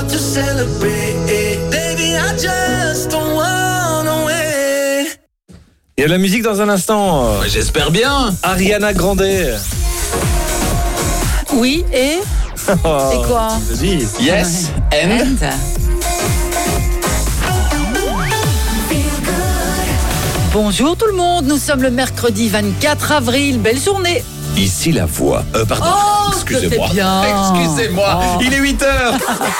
about to celebrate. Baby, I just don't wanna wait. Il y a de la musique dans un instant. J'espère bien. Ariana Grande. Oui, et quoi? Vas-y. Yes, and. Bonjour tout le monde, nous sommes le mercredi 24 avril, belle journée. Ici la voix. Pardon, Oh, excusez-moi. c'était bien. Excusez-moi, Oh. il est 8h.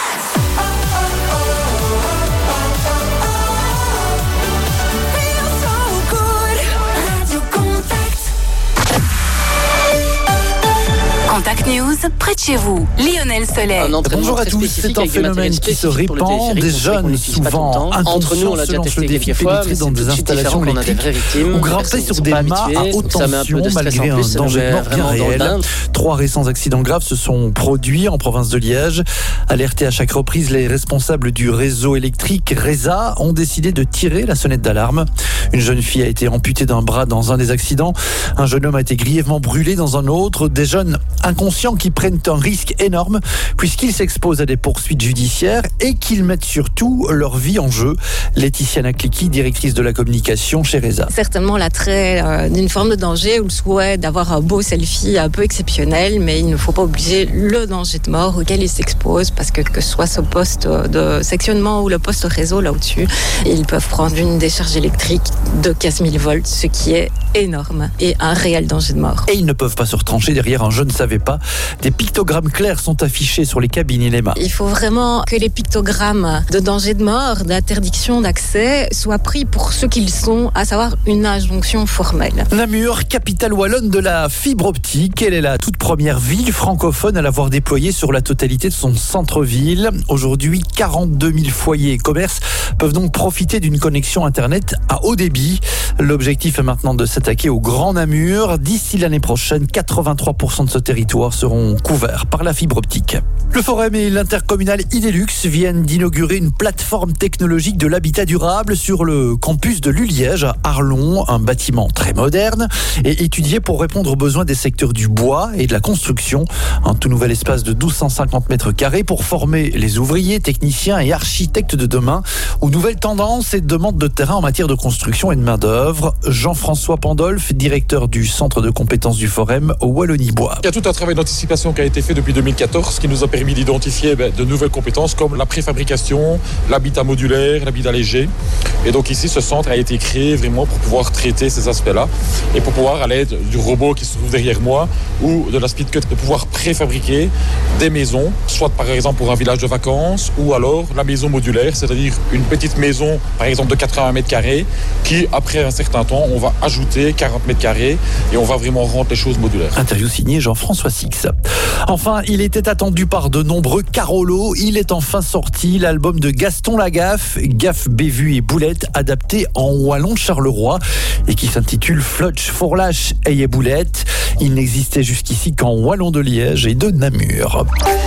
Contact News, près de chez vous. Lionel Soleil. Bonjour à tous, c'est un phénomène qui se répand. Des jeunes, souvent inconscients, se lancent le défi de pénétrer dans des installations électriques ou grimper sur des mâts à haute tension malgré un danger de mort bien réel. 3 récents accidents graves se sont produits en province de Liège. Alertés à chaque reprise, les responsables du réseau électrique RESA ont décidé de tirer la sonnette d'alarme. Une jeune fille a été amputée d'un bras dans un des accidents. Un jeune homme a été grièvement brûlé dans un autre. Des jeunes inconscients qui prennent un risque énorme puisqu'ils s'exposent à des poursuites judiciaires et qu'ils mettent surtout leur vie en jeu. Laetitia Nakliki, directrice de la communication chez RESA. Certainement l'attrait d'une forme de danger ou le souhait d'avoir un beau selfie un peu exceptionnel, mais il ne faut pas obliger le danger de mort auquel ils s'exposent parce que ce soit ce poste de sectionnement ou le poste réseau là au-dessus, ils peuvent prendre une décharge électrique de 15 000 volts, ce qui est énorme et un réel danger de mort. Et ils ne peuvent pas se retrancher derrière un je ne savais pas. Des pictogrammes clairs sont affichés sur les cabines et les mâts. Il faut vraiment que les pictogrammes de danger de mort, d'interdiction d'accès, soient pris pour ce qu'ils sont, à savoir une injonction formelle. Namur, capitale wallonne de la fibre optique. Elle est la toute première ville francophone à l'avoir déployée sur la totalité de son centre-ville. Aujourd'hui, 42 000 foyers et commerces peuvent donc profiter d'une connexion Internet à haut débit. L'objectif est maintenant de s'attaquer au Grand Namur. D'ici l'année prochaine, 83% de ce territoire seront couverts par la fibre optique. Le Forum et l'intercommunal Idelux viennent d'inaugurer une plateforme technologique de l'habitat durable sur le campus de l'U-Liège à Arlon, un bâtiment très moderne et étudié pour répondre aux besoins des secteurs du bois et de la construction. Un tout nouvel espace de 1250 mètres carrés pour former les ouvriers, techniciens et architectes de demain aux nouvelles tendances et demandes de terrain en matière de construction et de main-d'œuvre. Jean-François Pandolf, directeur du centre de compétences du Forum Wallonie-Bois. Il y a tout un travail d'anticipation qui a été fait depuis 2014 qui nous a permis d'identifier de nouvelles compétences comme la préfabrication, l'habitat modulaire, l'habitat léger. Et donc ici, ce centre a été créé vraiment pour pouvoir traiter ces aspects-là et pour pouvoir, à l'aide du robot qui se trouve derrière moi ou de la Speedcut, de pouvoir préfabriquer des maisons, soit par exemple pour un village de vacances ou alors la maison modulaire, c'est-à-dire une petite maison par exemple de 80 mètres carrés qui, après un certain temps, on va ajouter 40 mètres carrés et on va vraiment rendre les choses modulaires. Interview signée Jean-François Six. Enfin, il était attendu par de nombreux Carolo. Il est enfin sorti, l'album de Gaston Lagaffe, Gaffe, Bévue et Boulette, adapté en wallon Charleroi et qui s'intitule Flotch, Fourlache et Boulette. Il n'existait jusqu'ici qu'en wallon de Liège et de Namur.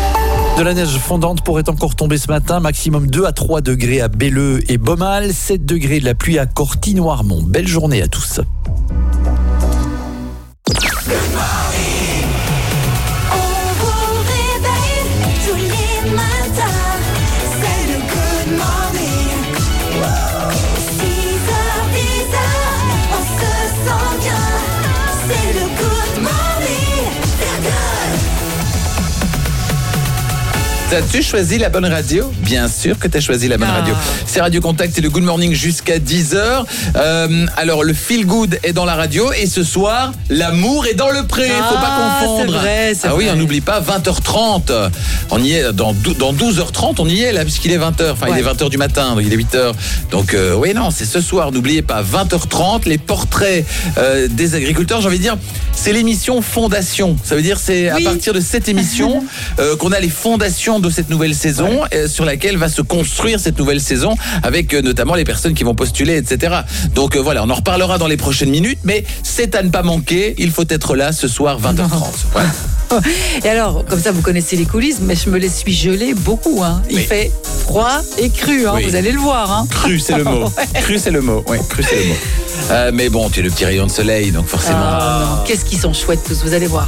De la neige fondante pourrait encore tomber ce matin, maximum 2 à 3 degrés à Belleux et Beaumal, 7 degrés de la pluie à Corty-Noirmont. Belle journée à tous. As-tu choisi la bonne radio? Bien sûr que tu as choisi la bonne radio. C'est Radio Contact et le Good Morning jusqu'à 10h. Alors, le Feel Good est dans la radio et ce soir, l'amour est dans le pré. Faut pas confondre. C'est vrai. Oui, on n'oublie pas, 20h30. On y est, dans 12h30, on y est là, puisqu'il est 20h. Enfin, il est 20h du matin, donc il est 8h. Donc, oui, non, c'est ce soir. N'oubliez pas, 20h30, les portraits des agriculteurs. J'ai envie de dire, c'est l'émission Fondation. Ça veut dire, c'est à partir de cette émission qu'on a les fondations de cette nouvelle saison sur laquelle va se construire cette nouvelle saison avec notamment les personnes qui vont postuler, etc. Donc voilà, on en reparlera dans les prochaines minutes, mais c'est à ne pas manquer. Il faut être là ce soir 20h30. Voilà. Et alors, comme ça, vous connaissez les coulisses, mais je me les suis gelées beaucoup. Il fait froid et cru, vous allez le voir. Cru, c'est le mot. Cru, c'est le mot. Oui, cru, c'est le mot. Mais bon, tu es le petit rayon de soleil, donc forcément... non. Qu'est-ce qu'ils sont chouettes tous, vous allez voir.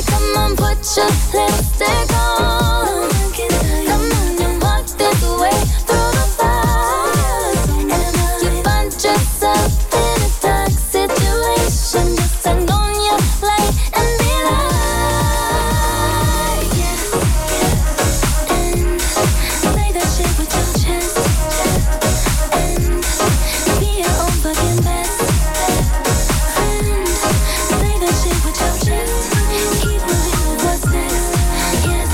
Come on, put your lipstick on. Come on and walk this way through the fire. And you find yourself in a dark situation. Just turn on your light and be light. Yeah. And play that shit with your chest. And be your own fucking best friend. Play that shit with your chest. Keep moving with what's next. Yes,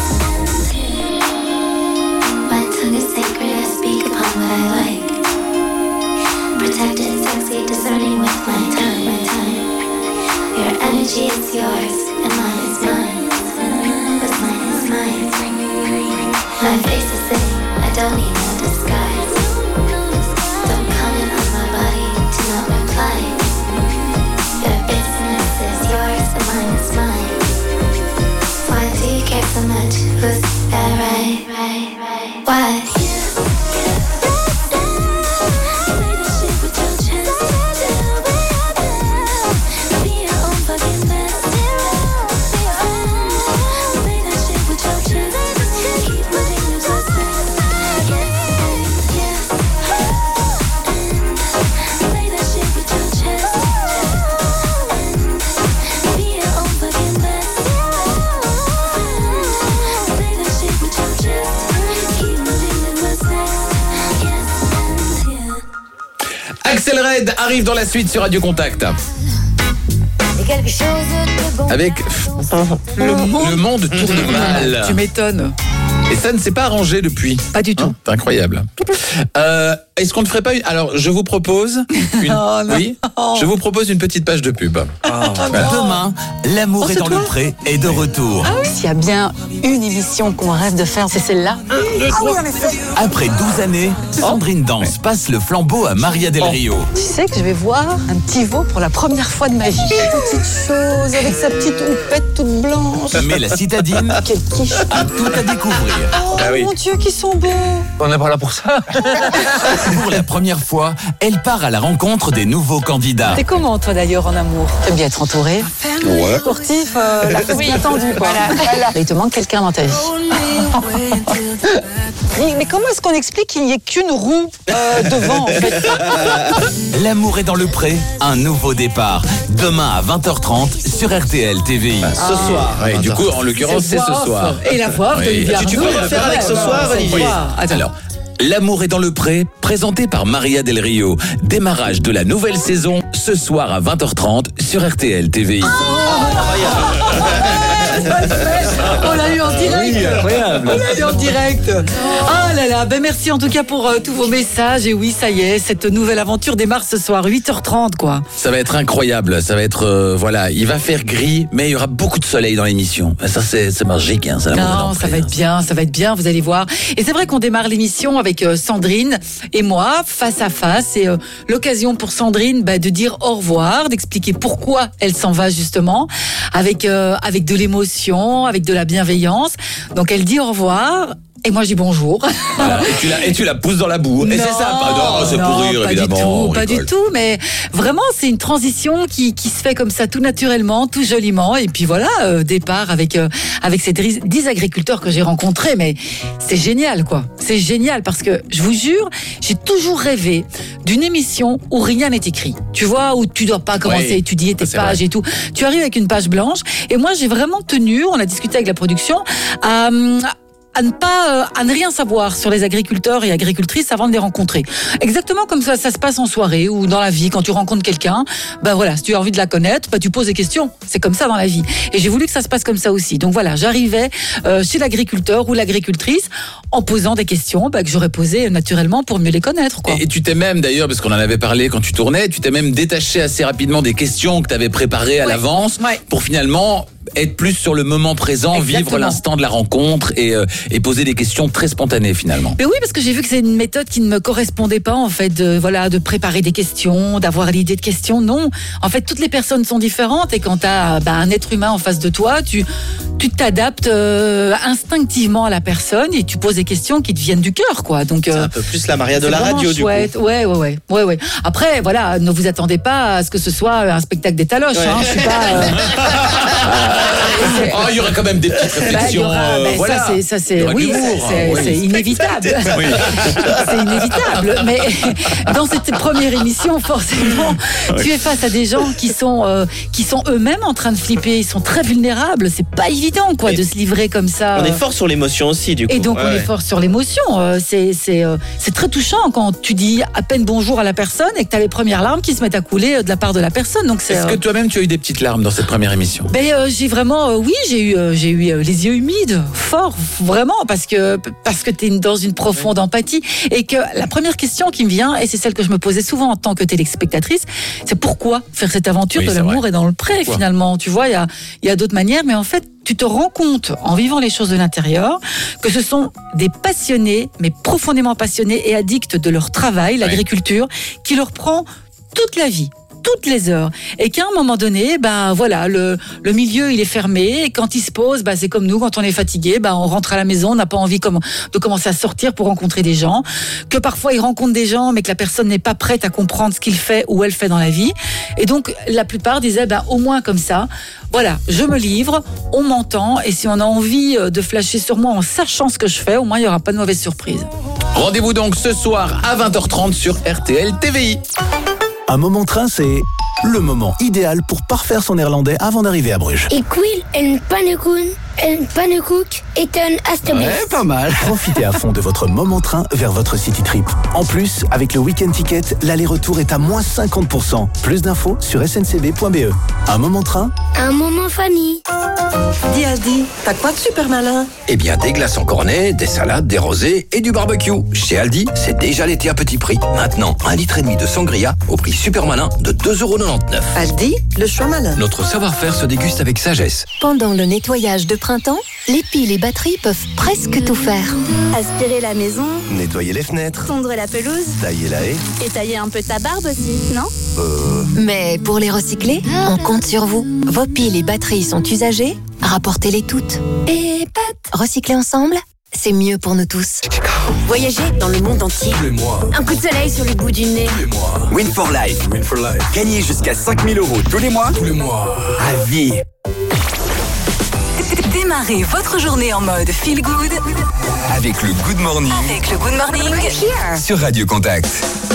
and my tongue is sacred, I speak upon what I like. Protected, sexy, discerning with my tongue. Your energy is yours, and mine is mine. What's mine is mine. My face is sitting, I don't need no disguise. Don't comment on my body, do not reply. Your business is yours, and mine is mine. Why do you care so much? Who's that right? Why? Axel Red arrive dans la suite sur Radio Contact. Avec le monde tourne mal. Tu m'étonnes. Et ça ne s'est pas arrangé depuis. Pas du tout. C'est incroyable. Est-ce qu'on ne ferait pas une... Alors, je vous propose une... Oh, non. Oui, je vous propose une petite page de pub. Demain, L'amour est dans le pré est de retour. S'il y a bien une émission qu'on rêve de faire, c'est celle-là. Après 12 années, Sandrine Danse passe le flambeau à Maria Del Rio. Tu sais que je vais voir un petit veau pour la première fois de ma vie. Petite chose, avec sa petite houppette toute blanche. Mais la citadine Quel quiche. a tout à découvrir. Oh mon Dieu, qu'ils sont beaux. On n'est pas là pour ça. Pour la première fois, elle part à la rencontre des nouveaux candidats. T'es comment, toi, d'ailleurs, en amour? T'aimes bien être entouré? Ouais. Sportif, la fesse bien tendue, quoi. Voilà. Il te manque quelqu'un dans ta vie. Mais comment est-ce qu'on explique qu'il n'y ait qu'une roue devant, en fait? L'amour est dans le pré, un nouveau départ. Demain à 20h30 sur RTL TVI. Ce soir. Ouais, du coup, en l'occurrence, c'est ce soir. Et la voix d'Olivier Arnaud. Tu peux le faire avec ce soir, Olivier. Alors, L'amour est dans le pré, présenté par Maria Del Rio. Démarrage de la nouvelle saison, ce soir à 20h30 sur RTL TVI. On l'a eu en direct. Oui, incroyable. On l'a eu en direct. Oh là là, ben merci en tout cas pour tous vos messages. Et oui, ça y est, cette nouvelle aventure démarre ce soir, 8h30 quoi. Ça va être incroyable, ça va être, voilà, il va faire gris, mais il y aura beaucoup de soleil dans l'émission. Ça, c'est magique, hein, Non, ça va être bien, vous allez voir. Et c'est vrai qu'on démarre l'émission avec Sandrine et moi, face à face. Et l'occasion pour Sandrine de dire au revoir, d'expliquer pourquoi elle s'en va justement, avec de l'émotion, avec de la bienveillance. Donc elle dit au revoir. Et moi, je dis bonjour. Voilà, et tu la pousses dans la boue. Et c'est ça. Non, c'est pour rire, évidemment. Pas du tout. Mais vraiment, c'est une transition qui se fait comme ça, tout naturellement, tout joliment. Et puis voilà, départ avec ces 10 agriculteurs que j'ai rencontrés. Mais c'est génial, quoi. C'est génial parce que, je vous jure, j'ai toujours rêvé d'une émission où rien n'est écrit. Tu vois, où tu dois pas commencer à étudier tes pages et tout. Tu arrives avec une page blanche. Et moi, j'ai vraiment tenu, on a discuté avec la production, à ne rien savoir sur les agriculteurs et agricultrices avant de les rencontrer. Exactement comme ça se passe en soirée ou dans la vie quand tu rencontres quelqu'un. Voilà, si tu as envie de la connaître, tu poses des questions. C'est comme ça dans la vie. Et j'ai voulu que ça se passe comme ça aussi. Donc voilà, j'arrivais chez l'agriculteur ou l'agricultrice en posant des questions que j'aurais posées naturellement pour mieux les connaître, quoi. Et tu t'es même d'ailleurs, parce qu'on en avait parlé quand tu tournais, tu t'es même détaché assez rapidement des questions que tu avais préparées à l'avance pour finalement être plus sur le moment présent, vivre l'instant de la rencontre et poser des questions très spontanées finalement. Mais oui, parce que j'ai vu que c'est une méthode qui ne me correspondait pas en fait, de préparer des questions, d'avoir l'idée de questions. Non, en fait, toutes les personnes sont différentes et quand tu as un être humain en face de toi, tu t'adaptes instinctivement à la personne et tu poses des questions qui te viennent du cœur, quoi. Donc c'est un peu plus la Maria de la radio chouette. Du coup. Ouais. Après, voilà, ne vous attendez pas à ce que ce soit un spectacle des taloches. Hein. Je suis pas Oh, il y aura quand même des petites réflexions. Voilà. Ça, c'est, Il y aura de oui, l'humour. c'est inévitable. Oui. C'est inévitable. Mais dans cette première émission, forcément, tu es face à des gens qui sont eux-mêmes en train de flipper. Ils sont très vulnérables. C'est pas évident, quoi, de se livrer comme ça. On est fort sur l'émotion aussi, du coup. Et donc, on est fort sur l'émotion. C'est très touchant quand tu dis à peine bonjour à la personne et que tu as les premières larmes qui se mettent à couler de la part de la personne. Donc, Est-ce que toi-même, tu as eu des petites larmes dans cette première émission? J'ai vraiment, j'ai eu les yeux humides, fort, vraiment, parce que tu es dans une profonde empathie. Et que la première question qui me vient, et c'est celle que je me posais souvent en tant que téléspectatrice, c'est pourquoi faire cette aventure de l'amour et dans le pré, finalement. Tu vois, il y a d'autres manières, mais en fait, tu te rends compte, en vivant les choses de l'intérieur, que ce sont des passionnés, mais profondément passionnés et addicts de leur travail, l'agriculture, qui leur prend toute la vie, toutes les heures, et qu'à un moment donné, le milieu il est fermé, et quand il se pose, c'est comme nous, quand on est fatigué, on rentre à la maison, on n'a pas envie de commencer à sortir pour rencontrer des gens, que parfois il rencontre des gens, mais que la personne n'est pas prête à comprendre ce qu'il fait ou elle fait dans la vie, et donc la plupart disaient, au moins comme ça, voilà, je me livre, on m'entend, et si on a envie de flasher sur moi en sachant ce que je fais, au moins il n'y aura pas de mauvaise surprise. Rendez-vous donc ce soir à 20h30 sur RTL TVI. Un moment train, c'est le moment idéal pour parfaire son néerlandais avant d'arriver à Bruges. Ik wil een pannenkoek eten alstublieft. Ouais, pas mal. Profitez à fond de votre moment train vers votre city trip. En plus, avec le week-end ticket, l'aller-retour est à moins 50%. Plus d'infos sur sncb.be. Un moment train, un moment famille. Dis Aldi, t'as quoi de super malin? Eh bien, des glaces en cornet, des salades, des rosés et du barbecue. Chez Aldi, c'est déjà l'été à petit prix. Maintenant, 1,5 litre de sangria au prix super malin de 2,99 €. Aldi, le choix malin. Notre savoir-faire se déguste avec sagesse. Pendant le nettoyage de printemps, les piles et batteries peuvent presque tout faire. Aspirer la maison, nettoyer les fenêtres, tondre la pelouse, tailler la haie et tailler un peu ta barbe aussi, non? Mais pour les recycler, on compte sur vous. Vos piles et batteries sont usagées, rapportez-les toutes. Et recycler ensemble, c'est mieux pour nous tous. Voyager dans le monde entier. Tous les mois. Un coup de soleil sur le bout du nez. Tous les mois. Win for life. Gagnez jusqu'à 5 000 € tous les mois. Tous les mois. À vie. Démarrez votre journée en mode feel good avec le Good Morning. Sur Radio Contact.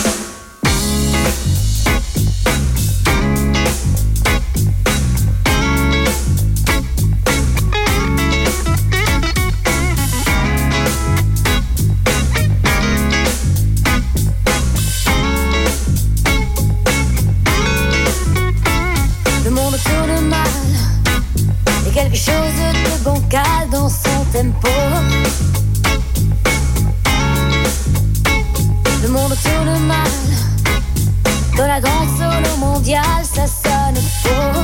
Le monde tourne mal. Et quelque chose de bancal dans son tempo. Le monde tourne mal. Dans la grande solo mondiale, ça sonne faux.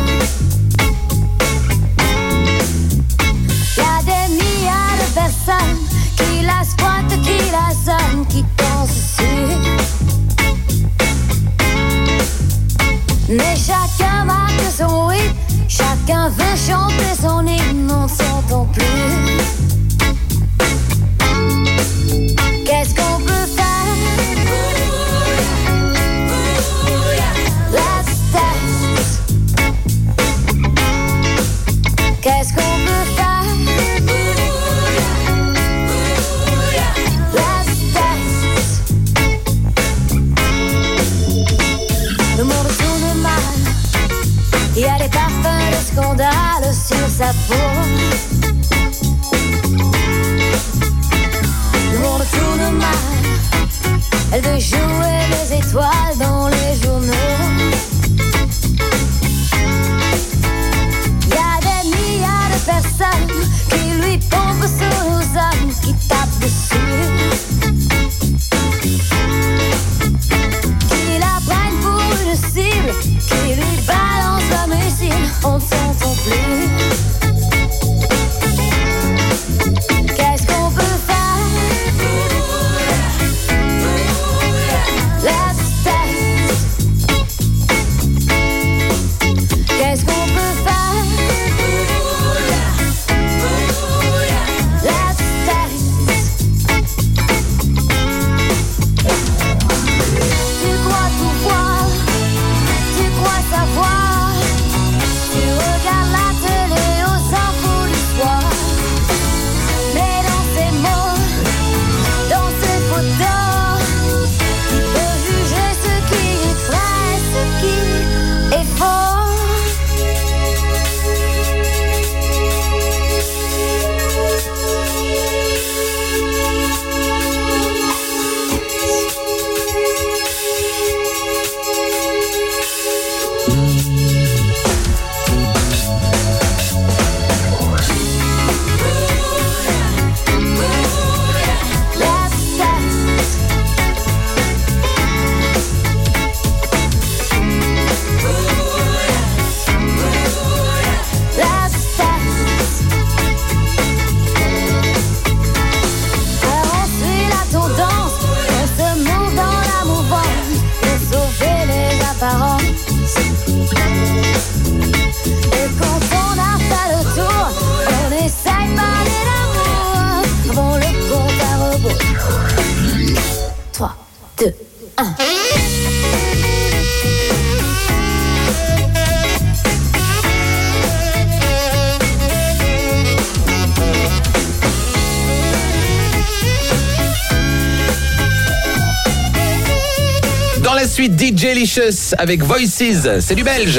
Y'a des milliards de personnes qui la squattent, qui la sonnent, qui dansent dessus. Mais chacun marque son rythme. Chacun veut chanter son hymne, on ne s'entend plus. Qu'est-ce qu'on peut faire? Let's dance. Qu'est-ce qu'on peut faire? Let's dance. Le monde tourne mal. Il y a des parfums de scandale sur sa peau. Le monde tourne mal. Elle veut jouer les étoiles dans les journaux. Il y a des milliards de personnes qui lui pompent sur nos âmes, qui tapent dessus, qui la prennent pour une cible, qui lui balance un missile. On ne s'entend plus. Qu'est-ce qu'on peut faire? Let's dance. Qu'est-ce qu'on peut faire? 2, 1. Dans la suite, DJ Licious avec Voices, c'est du belge.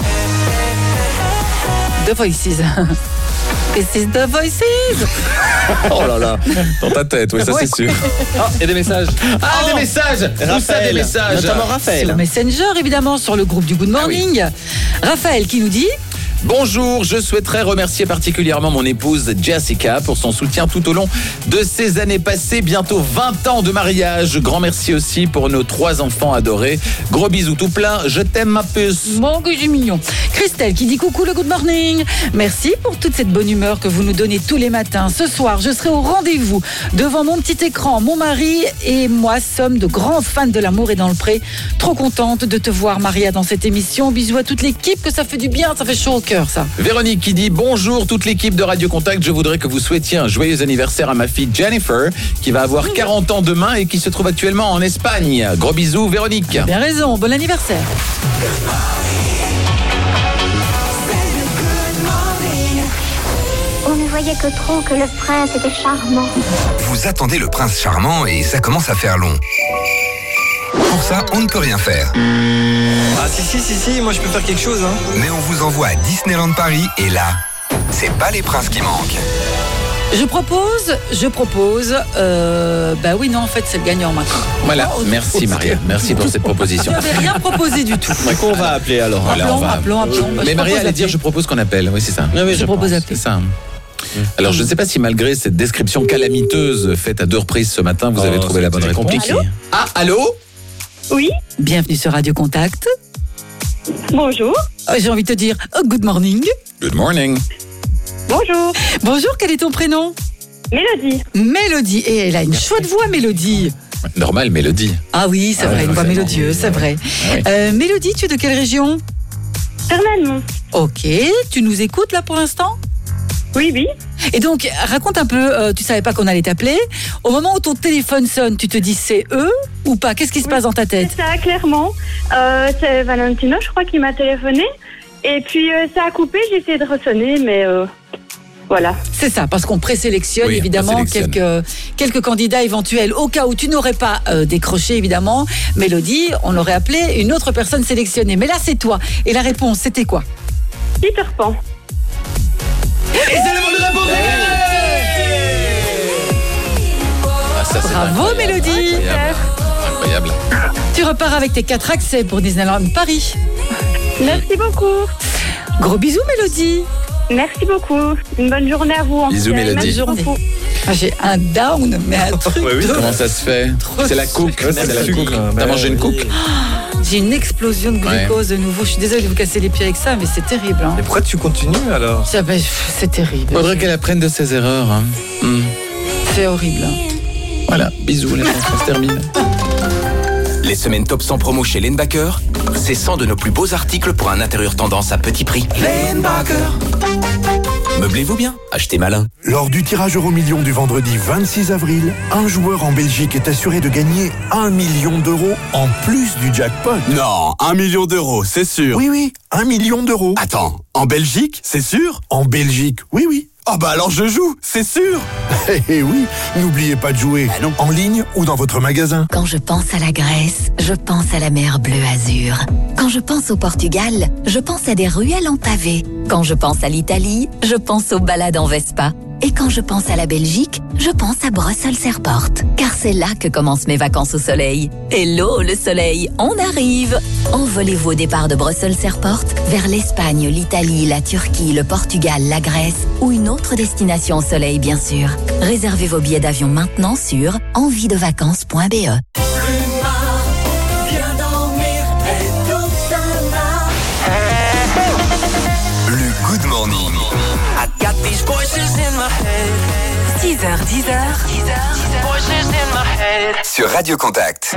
The Voices. This is the Voices. Oh là là, dans ta tête, oui, ça Ouais. c'est sûr. Oh, et des messages. Des messages. Où ça, des messages? Notamment Raphaël. Sur Messenger, évidemment, sur le groupe du Good Morning. Raphaël qui nous dit... Bonjour, je souhaiterais remercier particulièrement mon épouse Jessica pour son soutien tout au long de ces années passées, bientôt 20 ans de mariage. Grand merci aussi pour nos 3 enfants adorés. Gros bisous tout plein, je t'aime ma puce. Mon que j'ai mignon. Christelle qui dit coucou le Good Morning. Merci pour toute cette bonne humeur que vous nous donnez tous les matins. Ce soir, je serai au rendez-vous devant mon petit écran. Mon mari et moi sommes de grands fans de L'amour est dans le pré. Trop contente de te voir, Maria, dans cette émission. Bisous à toute l'équipe, que ça fait du bien, ça fait chaud au cœur, ça. Véronique qui dit bonjour toute l'équipe de Radio Contact, je voudrais que vous souhaitiez un joyeux anniversaire à ma fille Jennifer qui va avoir 40 ans demain et qui se trouve actuellement en Espagne. Gros bisous Véronique. Bien raison, bon anniversaire. On ne voyait que trop que le prince était charmant. Vous attendez le prince charmant et ça commence à faire long. Pour ça, on ne peut rien faire. Ah si, moi je peux faire quelque chose. Hein. Mais on vous envoie à Disneyland Paris et là, c'est pas les princes qui manquent. Je propose, bah oui, non, en fait, c'est le gagnant maintenant. Voilà, merci Maria, merci pour cette proposition. Je n'avais rien proposé du tout. Qu'on va appeler alors. Voilà, on va. Appelons. Bah, Mais je Maria propose allait dire d'appeler. je propose qu'on appelle, oui c'est ça. Oui, Je propose d'appeler. C'est ça. Alors je ne sais pas si malgré cette description calamiteuse faite à 2 reprises ce matin, vous avez trouvé la bonne réponse. compliqué. Ah, allô? Oui, Bienvenue sur Radio Contact. bonjour. J'ai envie de te dire good morning. Good morning. Bonjour. Bonjour, quel est ton prénom? Mélodie. Mélodie. Et elle a une chouette voix, Mélodie. Normal, Mélodie. Ah oui, c'est vrai, une voix mélodieuse, c'est vrai. Mélodie, tu es de quelle région? Fernand. Ok, tu nous écoutes là pour l'instant? Oui. Et donc, raconte un peu, tu savais pas qu'on allait t'appeler. Au moment où ton téléphone sonne, tu te dis c'est eux ou pas? Qu'est-ce qui se passe dans ta tête? C'est ça, clairement. C'est Valentino, je crois, qui m'a téléphoné. Et puis, ça a coupé, j'ai essayé de ressonner, mais voilà. C'est ça, parce qu'on présélectionne Oui, on évidemment présélectionne. quelques candidats éventuels. Au cas où tu n'aurais pas décroché, évidemment, Mélodie, on aurait appelé une autre personne sélectionnée. Mais là, c'est toi. Et la réponse, c'était quoi? Peter Pan. Et c'est la bonne réponse. Ah, ça, c'est Bravo, incroyable. Mélodie. Incroyable. Tu repars avec tes 4 accès pour Disneyland Paris. Merci beaucoup. Gros bisous, Mélodie. Merci beaucoup. Une bonne journée à vous. Bisous, Mélodie. Merci Journée. beaucoup. Ah, j'ai un down, mais un truc Ouais, oui, de... Comment ça se fait? C'est la cook. Ouais, C'est c'est la la cook. cook. T'as mangé une cook? J'ai une explosion de glucose de nouveau. Je suis désolée de vous casser les pieds avec ça, mais c'est terrible. Hein. Mais pourquoi tu continues alors? C'est terrible. Faudrait qu'elle apprenne de ses erreurs. Hein. C'est horrible. Voilà, bisous, les enfants, ça se termine. Les semaines top 100 promo chez Lenbacher, c'est 100 de nos plus beaux articles pour un intérieur tendance à petit prix. Lenbacher. Meublez-vous bien, achetez malin. Lors du tirage euro million du vendredi 26 avril, un joueur en Belgique est assuré de gagner 1 million d'euros en plus du jackpot. Non, 1 million d'euros, c'est sûr. Oui, 1 million d'euros. Attends, en Belgique, c'est sûr? En Belgique, oui. Ah bah alors je joue, c'est sûr. Eh oui, n'oubliez pas de jouer en ligne ou dans votre magasin. Quand je pense à la Grèce, je pense à la mer bleu azur. Quand je pense au Portugal, je pense à des ruelles en pavé. Quand je pense à l'Italie, je pense aux balades en Vespa. Et quand je pense à la Belgique, je pense à Brussels Airport. Car c'est là que commencent mes vacances au soleil. Hello le soleil, on arrive! Envolez-vous au départ de Brussels Airport vers l'Espagne, l'Italie, la Turquie, le Portugal, la Grèce ou une autre destination au soleil bien sûr. Réservez vos billets d'avion maintenant sur enviedevacances.be. Le Good Morning. 6h, 10h. Sur Radio Contact.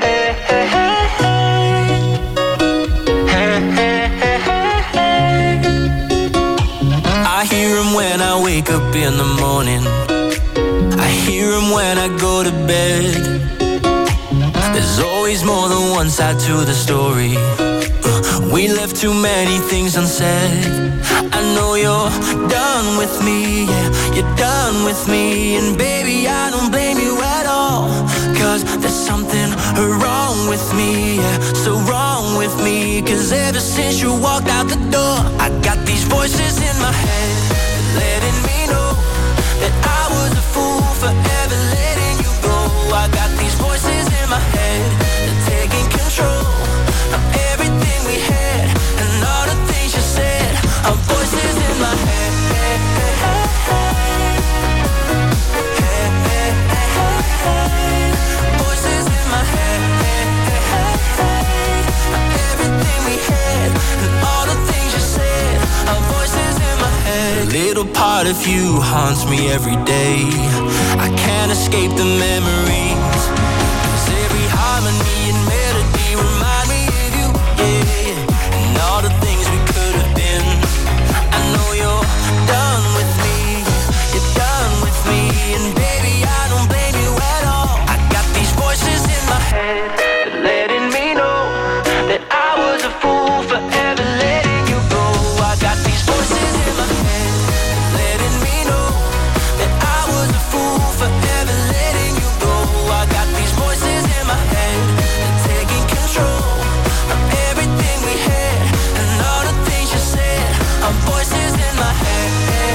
I hear him when I wake up in the morning. I hear him when I go to bed. The There's always more than one side to the story. We left too many things unsaid. I know you're done with me, yeah, you're done with me. And baby, I don't blame you at all, 'cause there's something wrong with me, yeah, so wrong with me. 'Cause ever since you walked out the door, I got these voices in my head, letting me know that I was a fool for ever letting you go. I got these voices in my head, they're taking control of everything we had, and all the things you said are voices in my head. Voices in my head. Everything we had and all the things you said are voices in my head. A little part of you haunts me every day. I can't escape the memories, 'cause every harmony and melody remind me of you, yeah. And all the things we could have been. I know you're done with me, you're done with me. And baby, I don't blame you at all. I got these voices in my head, letting me know that I was a fool for ever letting you go. I got these voices in my head, letting me know that I was a fool for ever letting you go. I got these voices in my head, they're taking control of everything we had, and all the things you said are voices in my head.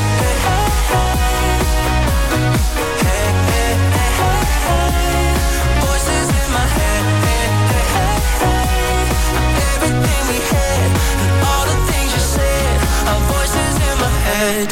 Voices in my head. Everything we had and all the things you said are voices in my head.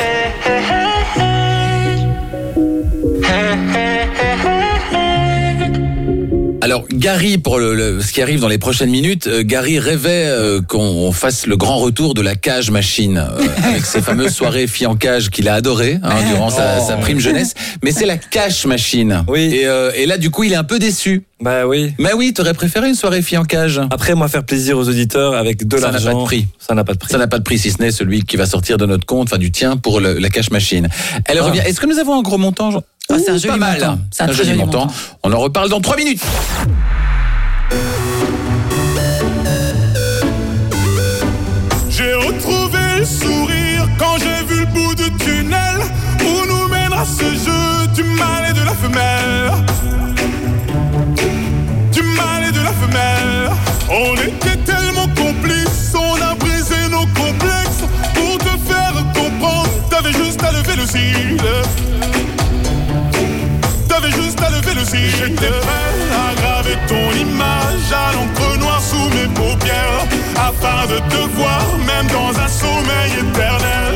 Alors Gary, pour ce qui arrive dans les prochaines minutes, Gary rêvait qu'on fasse le grand retour de la cage machine avec ces fameuses soirées filles en cage qu'il a adorées durant sa prime jeunesse. Mais c'est la cash machine. Oui. Et là, du coup, il est un peu déçu. Bah oui. Mais oui, t'aurais préféré une soirée filles en cage. Après, moi, faire plaisir aux auditeurs avec de l'argent. Ça n'a pas de prix. Ça n'a pas de prix. Ça n'a pas de prix, si ce n'est celui qui va sortir de notre compte, enfin du tien, pour la cash machine. Elle revient. Est-ce que nous avons un gros montant, Jean? C'est un joli pas mal. montant. C'est un très joli joli montant. On en reparle dans 3 minutes. J'ai retrouvé le sourire quand j'ai vu le bout du tunnel où nous mènera ce jeu du mâle et de la femelle. Du mâle et de la femelle. On était tellement complices, on a brisé nos complexes. Pour te faire comprendre, t'avais juste à lever le cil. T'avais juste à lever le cil. J'étais prêt à graver ton image à l'encre noire sous mes paupières, afin de te voir même dans un sommeil éternel.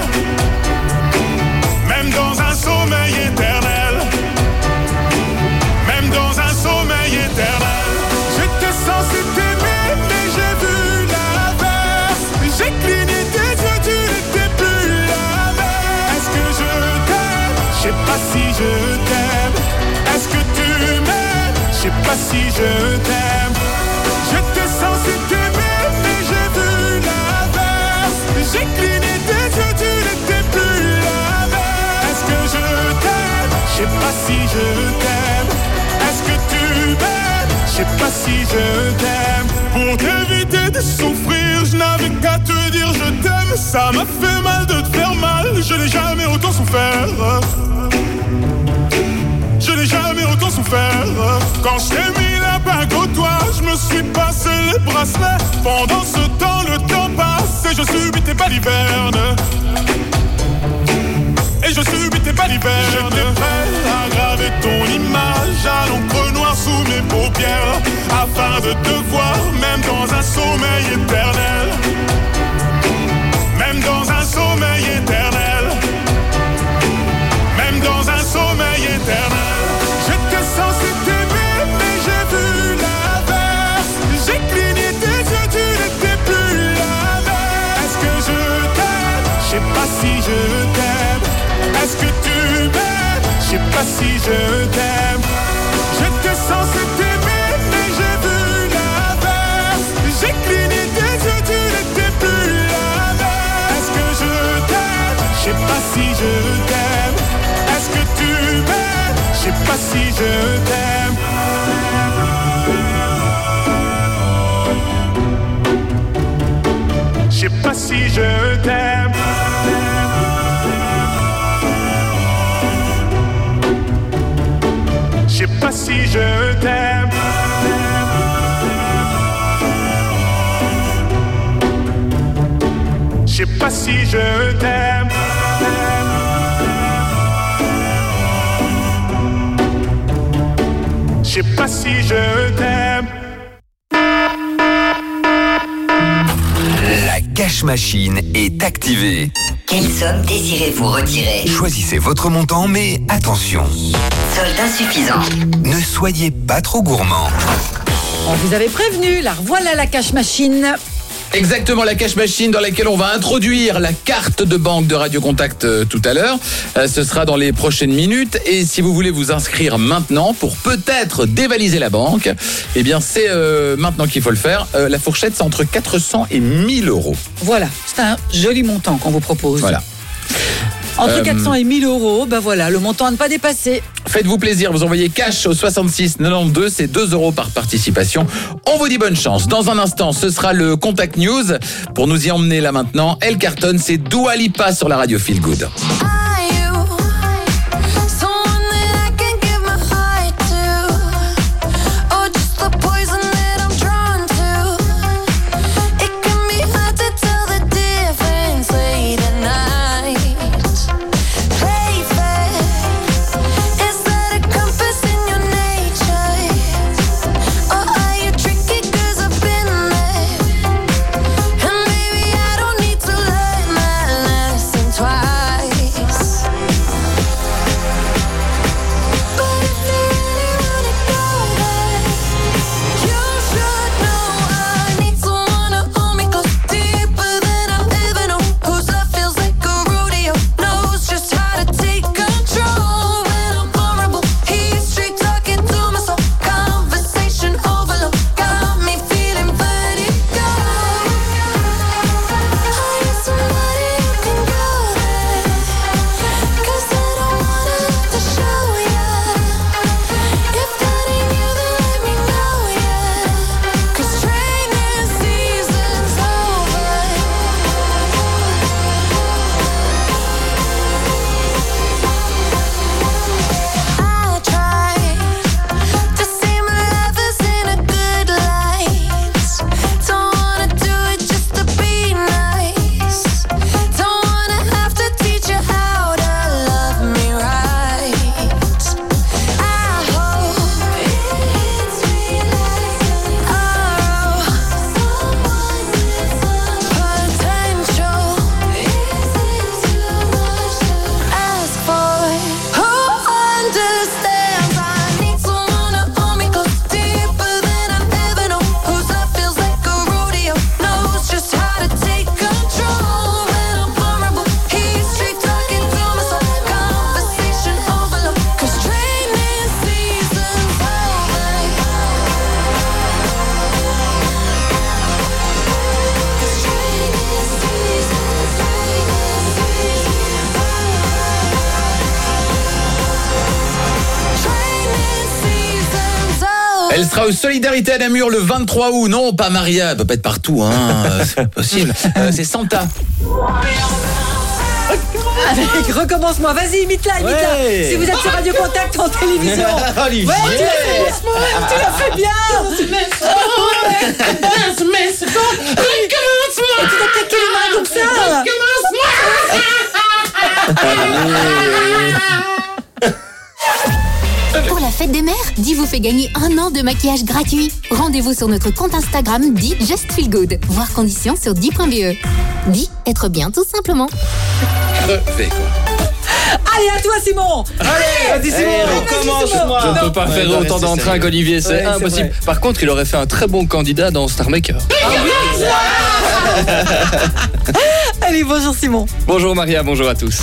Même dans un sommeil éternel. Même dans un sommeil éternel. J'étais censé t'aimer mais j'ai vu l'inverse. J'ai cligné tes yeux, tu n'étais plus la même. Est-ce que je t'aime? Je sais pas si je t'aime. Est-ce que tu m'aimes? Je sais pas si je t'aime. J'étais censé t'aimer mais j'ai vu l'inverse. J'ai cligné tes yeux, tu n'étais plus la même. Est-ce que je t'aime? Je sais pas si je t'aime. Est-ce que tu m'aimes? Je sais pas si je t'aime. Pour t'éviter de souffrir, je n'avais qu'à te dire je t'aime. Ça m'a fait mal de te faire mal, je n'ai jamais autant souffert. Je n'ai jamais autant souffert. Quand je t'ai mis la bague au doigt, je me suis passé les bracelets. Pendant ce temps, le temps passe et je subis tes balivernes. Et je subis tes balivernes. J'étais prêt à graver ton image à l'encre noire sous mes paupières, afin de te voir même dans un sommeil éternel. Même dans un sommeil éternel. Même dans un sommeil éternel. J'étais censé t'aimer mais j'ai vu l'inverse. J'ai cligné tes yeux, tu n'étais plus la même. Est-ce que je t'aime? Je sais pas si je t'aime. Est-ce que tu m'aimes? Je sais pas si je t'aime. J'étais censé t'aimer mais j'ai vu l'inverse. J'ai cligné tes yeux, tu n'étais plus la même. Est-ce que je t'aime? Je sais pas si je t'aime. Est-ce que tu m'aimes? Je sais pas si je t'aime. sais pas si je t'aime. Je sais pas si je t'aime. Je sais pas si je t'aime. La cash machine est activée. Quelle somme désirez-vous retirer? Choisissez votre montant, mais attention. Solde insuffisant. Ne soyez pas trop gourmand. On vous avait prévenu, là voilà la cash machine. Exactement, la cash machine dans laquelle on va introduire la carte de banque de Radio Contact tout à l'heure. Ce sera dans les prochaines minutes. Et si vous voulez vous inscrire maintenant pour peut-être dévaliser la banque, eh bien c'est maintenant qu'il faut le faire. La fourchette, c'est entre 400 et 1000 euros. Voilà, c'est un joli montant qu'on vous propose. Voilà. Entre 400 et 1000 euros, ben voilà, le montant à ne pas dépasser. Faites-vous plaisir, vous envoyez cash au 66 92, c'est 2 euros par participation. On vous dit bonne chance. Dans un instant, ce sera le Contact News. Pour nous y emmener là maintenant, elle cartonne, c'est Dua Lipa sur la radio Feel Good. Elle sera aux Solidarités à Namur le 23 août. Non, pas Maria, elle peut pas être partout, hein. C'est pas possible. C'est Santa. Allez, recommence-moi, vas-y, imite-la, imite-la. Si vous êtes sur Radio Contact en télévision. Olivier. Ouais, tu l'as fait bien. Et tu dois claquer les mains comme ça. Pour la fête des mères, Di vous fait gagner 1 an de maquillage gratuit. Rendez-vous sur notre compte Instagram Di Just Feel Good. Voir conditions sur di.be. Di, être bien tout simplement. Crevé, quoi. Allez, à toi, Simon. Allez, vas-y, Simon, recommence-moi. Je ne peux pas faire autant d'entrain qu'Olivier, c'est impossible. Par contre, il aurait fait un très bon candidat dans Star Maker. Allez, bonjour Simon. Bonjour Maria, bonjour à tous.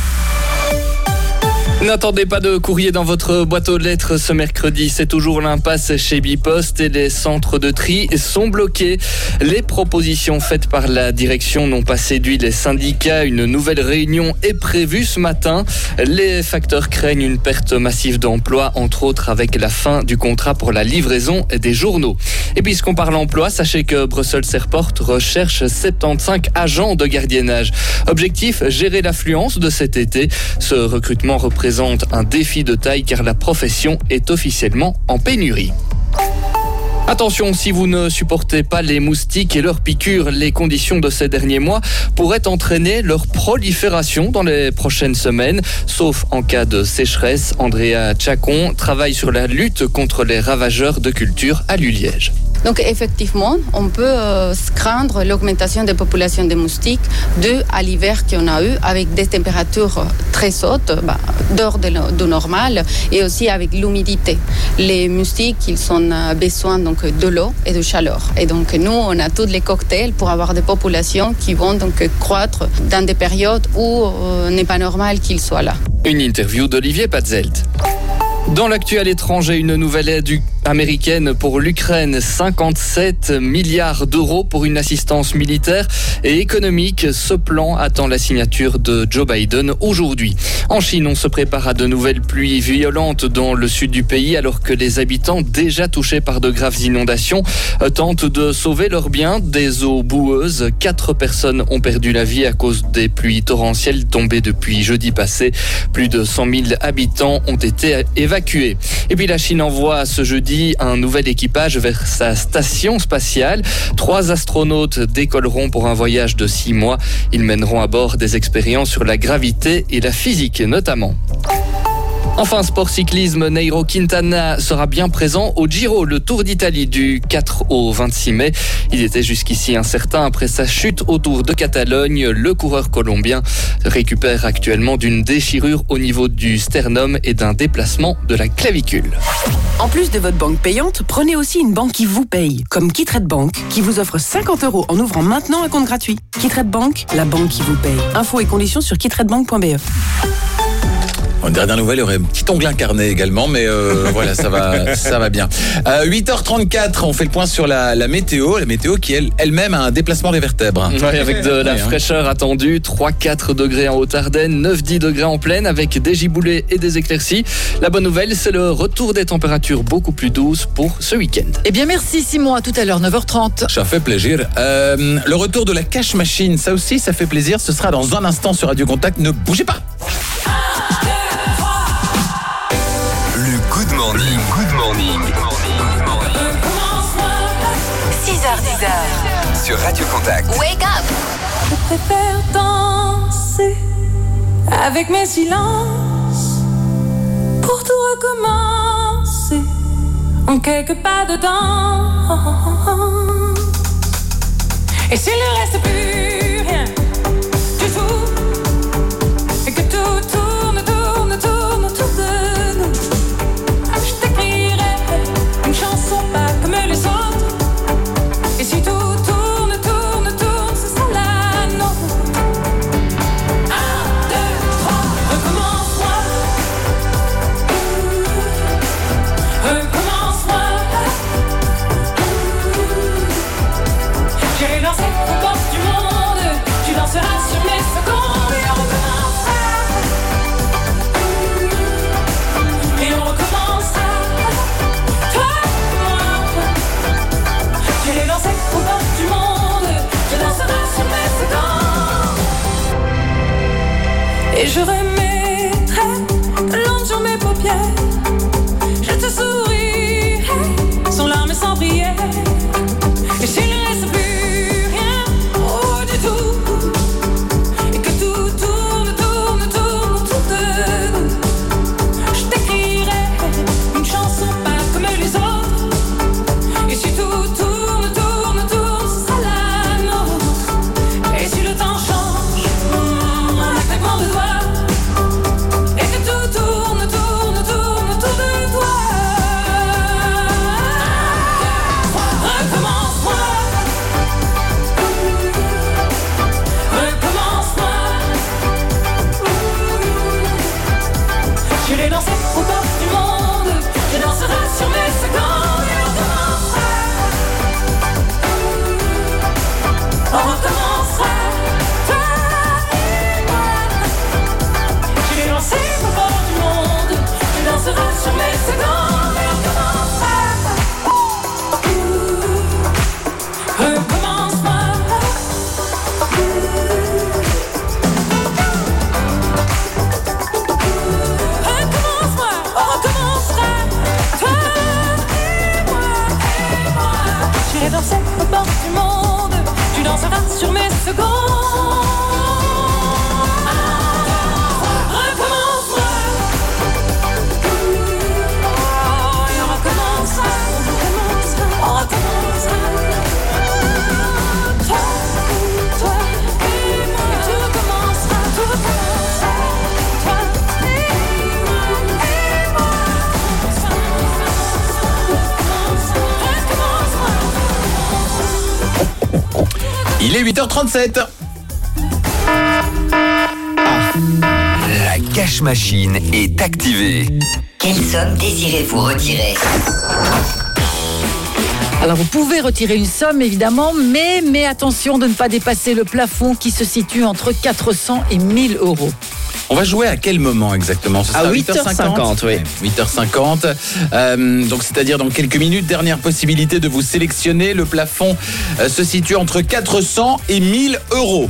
N'attendez pas de courrier dans votre boîte aux lettres ce mercredi. C'est toujours l'impasse chez Bipost et les centres de tri sont bloqués. Les propositions faites par la direction n'ont pas séduit les syndicats. Une nouvelle réunion est prévue ce matin. Les facteurs craignent une perte massive d'emplois, entre autres avec la fin du contrat pour la livraison des journaux. Et puisqu'on parle emploi, sachez que Brussels Airport recherche 75 agents de gardiennage. Objectif, gérer l'affluence de cet été. Ce recrutement représente représente un défi de taille car la profession est officiellement en pénurie. Attention, si vous ne supportez pas les moustiques et leurs piqûres, les conditions de ces derniers mois pourraient entraîner leur prolifération dans les prochaines semaines, sauf en cas de sécheresse. Andrea Chacon travaille sur la lutte contre les ravageurs de cultures à Lulliège. Donc effectivement, on peut craindre l'augmentation des populations de moustiques due à l'hiver qu'on a eu avec des températures très hautes, dehors du normal, et aussi avec l'humidité. Les moustiques, ils ont besoin donc de l'eau et de chaleur. Et donc nous, on a tous les cocktails pour avoir des populations qui vont donc croître dans des périodes où n'est pas normal qu'ils soient là. Une interview d'Olivier Patzelt. Dans l'actu à l'étranger, une nouvelle aide américaine pour l'Ukraine, 57 milliards d'euros pour une assistance militaire et économique. Ce plan attend la signature de Joe Biden aujourd'hui. En Chine, on se prépare à de nouvelles pluies violentes dans le sud du pays alors que les habitants déjà touchés par de graves inondations tentent de sauver leurs biens des eaux boueuses. 4 personnes ont perdu la vie à cause des pluies torrentielles tombées depuis jeudi passé. Plus de 100 000 habitants ont été évacués. Et puis la Chine envoie ce jeudi un nouvel équipage vers sa station spatiale. 3 astronautes décolleront pour un voyage de 6 mois. Ils mèneront à bord des expériences sur la gravité et la physique notamment. Enfin, sport cyclisme, Nairo Quintana sera bien présent au Giro, le Tour d'Italie du 4 au 26 mai. Il était jusqu'ici incertain après sa chute au Tour de Catalogne. Le coureur colombien récupère actuellement d'une déchirure au niveau du sternum et d'un déplacement de la clavicule. En plus de votre banque payante, prenez aussi une banque qui vous paye, comme KeyTrade Bank, qui vous offre 50 € en ouvrant maintenant un compte gratuit. KeyTrade Bank, la banque qui vous paye. Infos et conditions sur keytradebank.be. En dernière nouvelle, il y aurait un petit ongle incarné également, mais voilà, ça va bien. 8h34, on fait le point sur la météo qui elle-même a un déplacement des vertèbres. Ouais, avec de la fraîcheur attendue, 3-4 degrés en Haute-Ardenne, 9-10 degrés en plaine, avec des giboulées et des éclaircies. La bonne nouvelle, c'est le retour des températures beaucoup plus douces pour ce week-end. Eh bien, merci Simon, à tout à l'heure, 9h30. Ça fait plaisir. Le retour de la cash machine, ça aussi, ça fait plaisir. Ce sera dans un instant sur Radio Contact. Ne bougez pas. Good morning. 6h10 sur Radio Contact. Wake up. Je préfère danser avec mes silences pour tout recommencer en quelques pas dedans. Et s'il ne reste plus rien du tout et que tout tourne autour de nous, je t'écrirai une chanson pas comme les autres. Et si tout tourne, ce sera la nôtre. 1, 2, 3, recommence-moi. Recommence-moi. J'irai danser aux portes du monde. Tu danseras sur mes secondes. Et on recommencera. Et on recommencera. Toi et moi. J'irai danser aux portes du monde. Tu danseras sur mes secondes. Et je remettrai de l'encre sur mes paupières. Je te sourirai sans larmes et sans prière. Et s'il ne reste plus rien, oh du tout, et que tout tourne autour de nous, je t'écrirai une chanson pas comme les autres. Et si tout tourne, ce sera la nôtre. Et si le temps change, en un claquement de doigts, et que tout tourne secondes. Recommence-moi. Et on recommencera. On recommencera. Toi et moi. Et tout recommencera. Tout recommencera. Toi et moi. Il est 8h37. La cash machine est activée. Quelle somme désirez-vous retirer? Alors vous pouvez retirer une somme évidemment, mais attention de ne pas dépasser le plafond qui se situe entre 400 et 1000 euros. On va jouer à quel moment exactement? Ce sera À 8h50, oui. 8h50. Donc c'est-à-dire dans quelques minutes. Dernière possibilité de vous sélectionner. Le plafond se situe entre 400 et 1000 euros.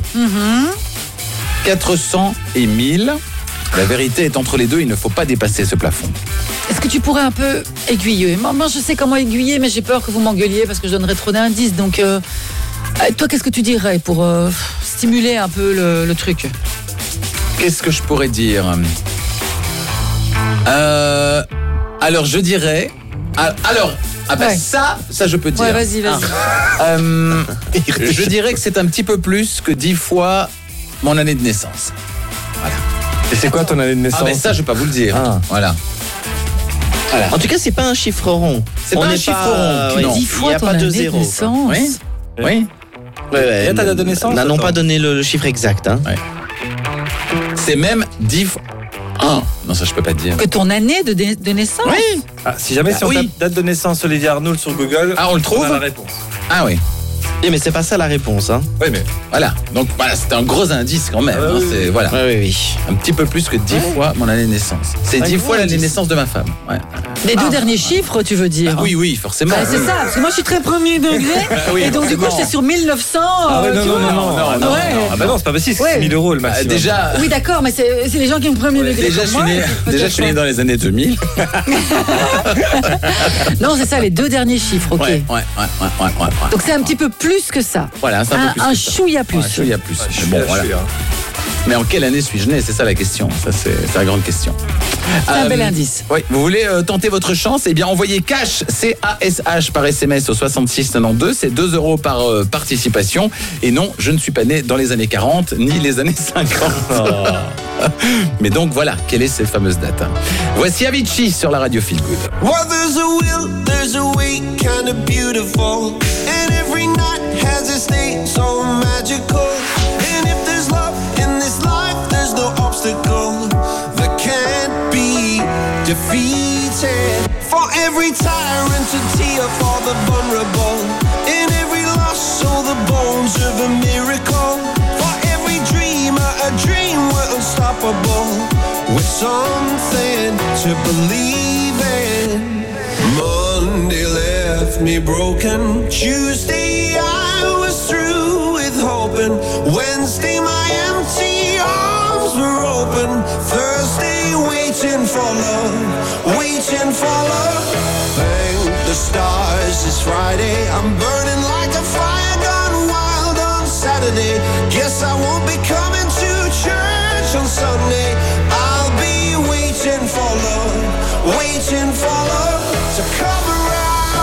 400 et 1000. La vérité est entre les deux. Il ne faut pas dépasser ce plafond. Est-ce que tu pourrais un peu aiguiller? Moi je sais comment aiguiller, mais j'ai peur que vous m'engueuliez parce que je donnerais trop d'indices. Donc toi, qu'est-ce que tu dirais pour stimuler un peu le truc? Qu'est-ce que je pourrais dire? Alors je dirais. Ouais. Ça je peux dire. Ouais, vas-y. Je dirais que c'est un petit peu plus que 10 fois mon année de naissance. Voilà. Et c'est quoi ton année de naissance? Ah, mais ça, je vais pas vous le dire. Voilà. En tout cas, c'est pas un chiffre rond. C'est pas un chiffre rond. Non. 10 fois Il n'y a ton pas de année zéro. naissance. Oui. Oui. Ouais, Et ta date de naissance? N'allons Attends. pas donner le chiffre exact. Hein. Ouais. C'est même 10 fois. Ah, non, ça, je peux pas te dire. Que ton année de naissance? Oui. Ah, si jamais si on oui. tape date de naissance Olivier Arnould sur Google, Ah, on le trouve? a la réponse. Ah oui. Oui, mais c'est pas ça la réponse. Hein. Oui, mais Voilà. Donc voilà, c'était un gros indice quand même. Ah, oui, C'est oui. voilà. Oui. Un petit peu plus que 10 fois mon année de naissance. C'est Un 10 gros fois l'année de indice. naissance de ma femme. Ouais. Les deux derniers chiffres, tu veux dire? Oui, forcément. Ah, c'est ça, parce que moi je suis très premier degré, Oui, et donc du coup forcément. j'étais sur 1900. ah ouais, tu non, vois. non. Ouais. Ah bah non, c'est pas possible, c'est Ouais. 1000 euros le maximum. Déjà, Oui, d'accord, mais c'est les gens qui ont premier degré. déjà, comme je moi, suis né, qui déjà, je suis né peut-être dans les années 2000. Non, c'est ça, les deux derniers chiffres, ok. Ouais. Donc c'est un petit peu plus que ça. Voilà, c'est un peu plus. Un que ça. chouïa plus. Ouais, un chouïa plus. Je Mais suis bon, là, voilà. je suis là. Mais en quelle année suis-je né? C'est ça la question. Ça, c'est la grande question. C'est un bel indice. Oui, vous voulez tenter votre chance? Eh bien, envoyez cash, CASH par SMS au 6692. C'est 2 euros par participation. Et non, je ne suis pas né dans les années 40 ni les années 50. Mais donc voilà, quelle est cette fameuse date? Voici Avicii sur la radio Feel Good. Well, there's a will, there's a way, kind of beautiful. And every night has its day, so magical. And if there's love in this life, there's no obstacle that can't be defeated. For every tyrant to tear for the vulnerable. In every loss, so the bones of a miracle. For every dreamer, a dream we're unstoppable. With something to believe in. Monday left me broken. Tuesday I was through with hoping. Wednesday my empty arms were open. Thursday waiting for love, waiting for love. Thank the stars it's Friday. I'm burning like a fire gone wild on Saturday. Guess I won't be coming to church on Sunday. I'll be waiting for love, waiting for love to come around.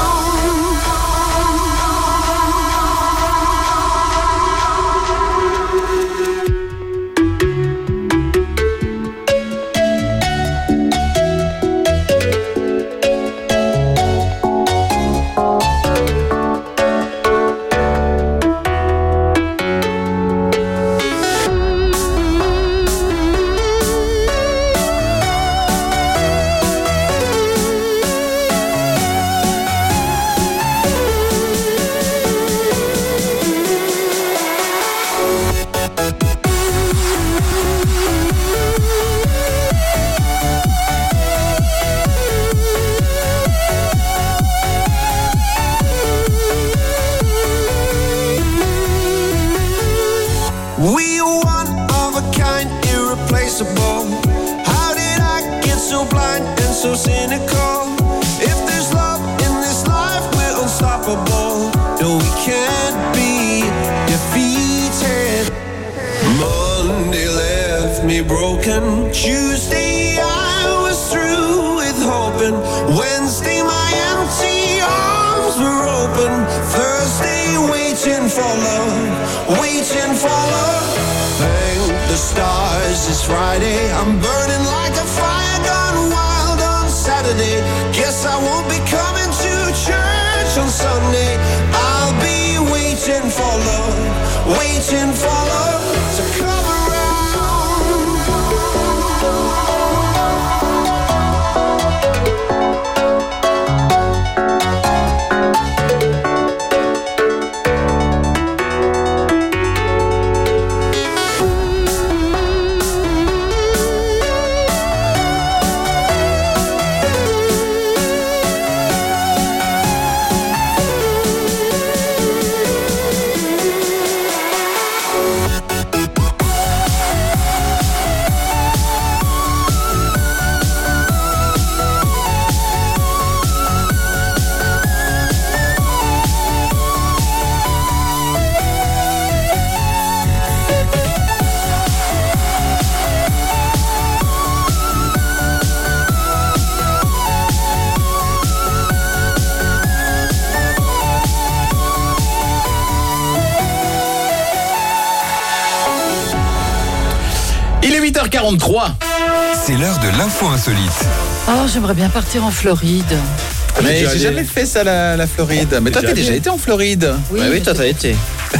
We are one of a kind, irreplaceable. How did I get so blind and so cynical? If there's love in this life, we're unstoppable. No, we can't be defeated. Tuesday I was through with hoping. Wednesday my empty arms were open. Thursday waiting for love, waiting for love. Thank the stars it's Friday. I'm burning like a fire gone wild on Saturday. Guess I won't be coming to church on Sunday. I'll be waiting for love, waiting for love to come around. Il est 8h43. C'est l'heure de l'info insolite. Oh, j'aimerais bien partir en Floride. Mais j'ai jamais fait ça, la Floride. Mais toi, t'as déjà été en Floride. Oui, Oui, toi, t'as été.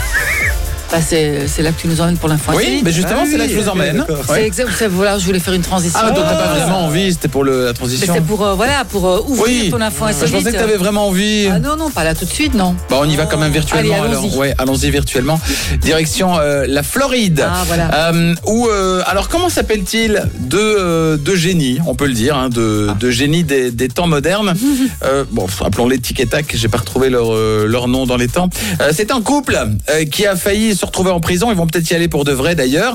Bah, c'est là que tu nous emmènes pour l'info. Oui, mais justement, c'est là que je vous emmène. C'est exact. Voilà, je voulais faire une transition. Ah, donc t'as pas vraiment envie, c'était pour la transition. C'est pour ouvrir ton info insolite. Je pensais que t'avais vraiment envie. Ah non, pas là tout de suite, non. Bah, on y va quand même virtuellement. Allez, allons-y. Alors. Ouais, allons-y virtuellement. Direction la Floride. Ah, voilà. Alors comment s'appelle-t-il deux génies, on peut le dire, hein, de génies des temps modernes. Bon, appelons-les tic et tac. J'ai pas retrouvé leur nom dans les temps. C'est un couple qui a failli se retrouver en prison. Ils vont peut-être y aller pour de vrai d'ailleurs.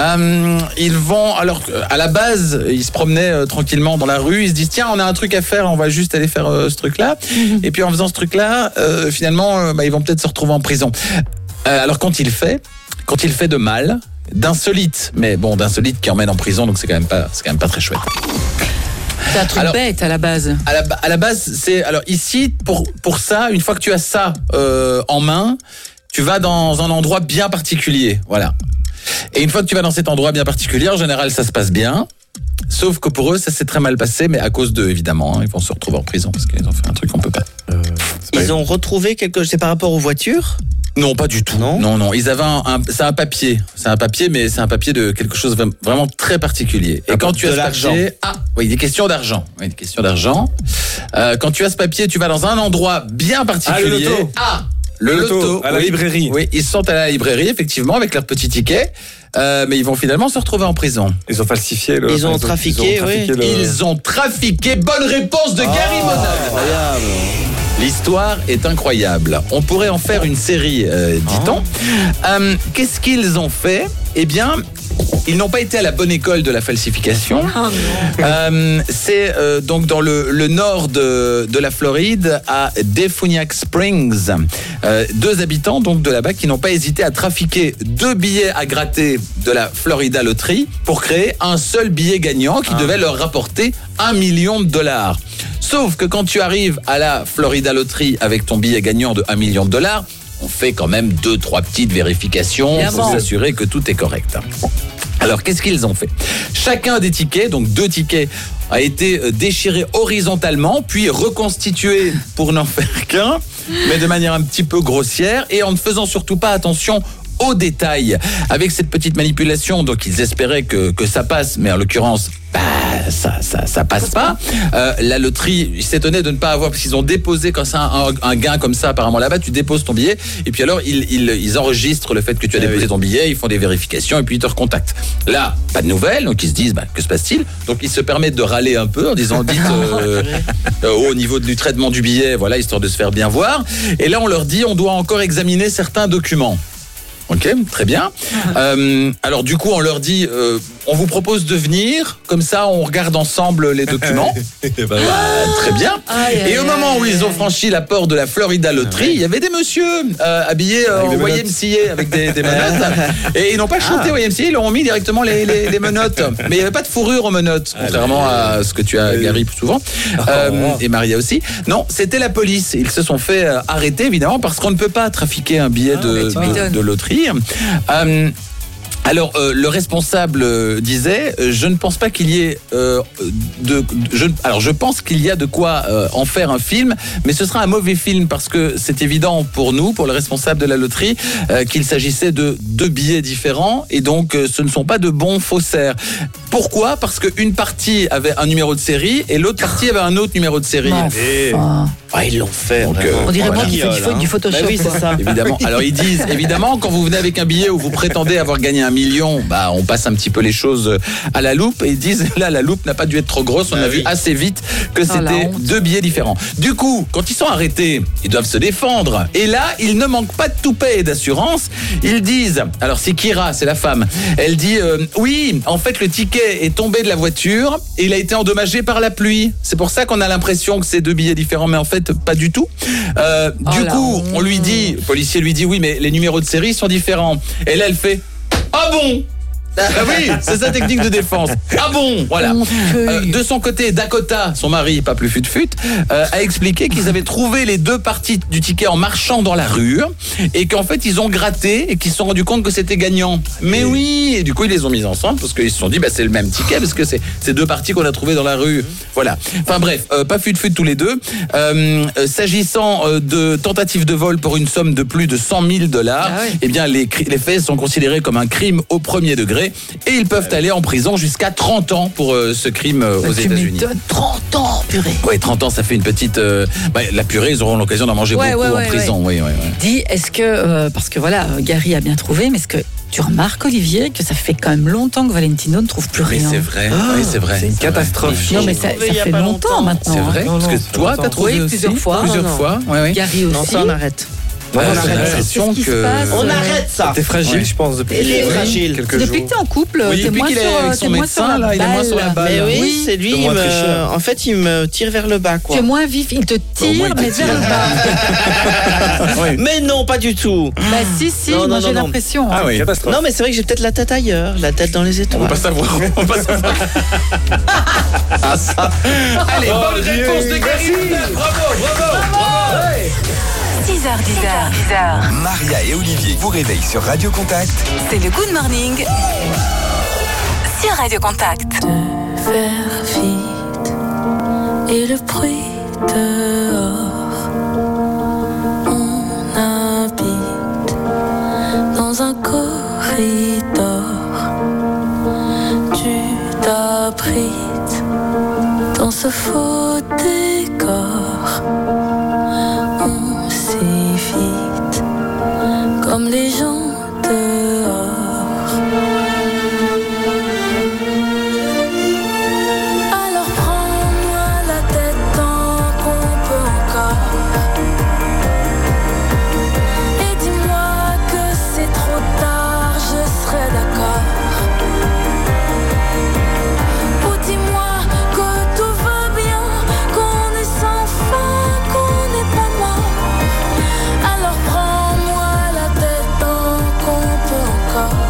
Ils vont, alors à la base, ils se promenaient tranquillement dans la rue. Ils se disent tiens, on a un truc à faire, on va juste aller faire ce truc-là. Et puis en faisant ce truc-là, finalement, ils vont peut-être se retrouver en prison. Alors quand il fait de mal, d'insolite, mais bon, d'insolite qui emmène en prison, donc c'est quand même pas très chouette. C'est un truc bête à la base. À la base, c'est alors ici pour ça, une fois que tu as ça en main, tu vas dans un endroit bien particulier, voilà. Et une fois que tu vas dans cet endroit bien particulier, en général, ça se passe bien. Sauf que pour eux, ça s'est très mal passé, mais à cause d'eux, évidemment, hein, ils vont se retrouver en prison parce qu'ils ont fait un truc qu'on peut pas. Ils ont retrouvé quelque chose, c'est par rapport aux voitures ? Non, pas du tout. Non. Ils avaient c'est un papier. C'est un papier, mais c'est un papier de quelque chose vraiment très particulier. Et quand tu as ce papier, oui, des questions d'argent. Oui, des questions d'argent. Quand tu as ce papier, tu vas dans un endroit bien particulier. Le loto. À la librairie. Oui, ils sont à la librairie, effectivement, avec leur petit ticket. Mais ils vont finalement se retrouver en prison. Ils ont falsifié le. Ils ont trafiqué. Ils ont trafiqué. Bonne réponse de Gary Monal. Incroyable. L'histoire est incroyable. On pourrait en faire une série, dit-on. Qu'est-ce qu'ils ont fait ? Eh bien, ils n'ont pas été à la bonne école de la falsification. C'est donc dans le nord de la Floride, à Defuniak Springs. 2 habitants donc de là-bas qui n'ont pas hésité à trafiquer 2 billets à gratter de la Florida Lottery pour créer un seul billet gagnant qui devait leur rapporter $1 million. Sauf que quand tu arrives à la Florida Lottery avec ton billet gagnant de $1 million, on fait quand même 2-3 petites vérifications pour s'assurer que tout est correct. Alors, qu'est-ce qu'ils ont fait ? Chacun des tickets, donc 2 tickets, a été déchiré horizontalement, puis reconstitué pour n'en faire qu'un, mais de manière un petit peu grossière, et en ne faisant surtout pas attention aux détails. Avec cette petite manipulation, donc ils espéraient que ça passe, mais en l'occurrence, ça passe pas. La loterie s'étonnait de ne pas avoir, parce qu'ils ont déposé quand c'est un gain comme ça, apparemment là-bas, tu déposes ton billet, et puis alors ils enregistrent le fait que tu as déposé ton billet, ils font des vérifications, et puis ils te recontactent. Là, pas de nouvelles, donc ils se disent, que se passe-t-il ? Donc ils se permettent de râler un peu en disant, dites au niveau du traitement du billet, voilà, histoire de se faire bien voir. Et là, on leur dit, on doit encore examiner certains documents. Ok, très bien. Alors du coup, on leur dit, on vous propose de venir, comme ça on regarde ensemble les documents. Très bien. Et au moment où ils ont franchi la porte de la Florida Lottery, il y avait des messieurs habillés en YMCA avec des menottes. Et ils n'ont pas chanté YMCA, ils leur ont mis directement les menottes. Mais il n'y avait pas de fourrure aux menottes, contrairement à ce que tu as, Gary, plus souvent. Et Maria aussi. Non, c'était la police. Ils se sont fait arrêter, évidemment, parce qu'on ne peut pas trafiquer un billet de loterie. Alors, le responsable disait, je ne pense pas qu'il y ait je pense qu'il y a de quoi en faire un film, mais ce sera un mauvais film parce que c'est évident pour nous, pour le responsable de la loterie, qu'il s'agissait de 2 billets différents et donc ce ne sont pas de bons faussaires. Pourquoi ? Parce qu'une partie avait un numéro de série et l'autre partie avait un autre numéro de série. Ils l'ont fait. Donc, on dirait moi qu'il faut du Photoshop. Bah oui, c'est ça. Évidemment. Alors ils disent, évidemment, quand vous venez avec un billet où vous prétendez avoir gagné 1 million, on passe un petit peu les choses à la loupe. Et ils disent, là, la loupe n'a pas dû être trop grosse. On a vu assez vite que c'était 2 billets différents. Du coup, quand ils sont arrêtés, ils doivent se défendre. Et là, ils ne manquent pas de toupet et d'assurance. Ils disent, alors c'est Kira, c'est la femme. Elle dit, oui, en fait, le ticket est tombé de la voiture et il a été endommagé par la pluie. C'est pour ça qu'on a l'impression que c'est 2 billets différents, mais en fait, pas du tout. Du coup, on lui dit, le policier lui dit, oui, mais les numéros de série sont différents. Et là, elle fait, ah bon ? Ah oui, c'est sa technique de défense. Ah bon, voilà. De son côté, Dakota, son mari, pas plus fut-fut, a expliqué qu'ils avaient trouvé les 2 parties du ticket en marchant dans la rue et qu'en fait, ils ont gratté et qu'ils se sont rendus compte que c'était gagnant. Mais oui, et du coup, ils les ont mis ensemble parce qu'ils se sont dit, c'est le même ticket parce que c'est 2 parties qu'on a trouvées dans la rue. Voilà. Enfin bref, pas fut-fut tous les deux. S'agissant de tentatives de vol pour une somme de plus de $100,000, eh bien, les faits sont considérés comme un crime au premier degré. Et ils peuvent aller en prison jusqu'à 30 ans pour ce crime aux États-Unis. 30 ans, purée. Oui, 30 ans, ça fait une petite... la purée, ils auront l'occasion d'en manger beaucoup en prison. Oui. Dis, est-ce que... parce que voilà, Gary a bien trouvé, mais est-ce que tu remarques, Olivier, que ça fait quand même longtemps que Valentino ne trouve plus rien? Mais c'est vrai, c'est vrai. C'est une catastrophe. Non, mais ça fait longtemps maintenant. C'est vrai, parce que toi, t'as trouvé aussi plusieurs fois. Gary aussi. Non, ça, on arrête. On arrête ça. T'es fragile, je pense, depuis. Il est fragile. Depuis que t'es en couple, t'es moins qu'il est avec son médecin, là, il est moins sur la balle. Mais oui, c'est lui, en fait, il me tire vers le bas, quoi. Tu es moins vif, il te tire, mais vers le bas. Mais non, pas du tout. Bah si, moi j'ai l'impression. Ah oui, non, mais c'est vrai que j'ai peut-être la tête ailleurs, la tête dans les étoiles. On va pas savoir. Ah ça. Allez, bonne réponse de Gary. Bravo. 6h10. Maria et Olivier vous réveillent sur Radio Contact. C'est le Good Morning sur Radio Contact. De faire vite et le bruit dehors. On habite dans un corridor. Tu t'abrites dans ce faux décor. On s'évite comme les gens dehors. Alors prends-moi la tête tant qu'on peut encore. Et dis-moi que c'est trop tard, je serai d'accord. Ou dis-moi que tout va bien, qu'on est sans fin, qu'on n'est pas mort. Alors prends-moi la tête tant qu'on peut encore.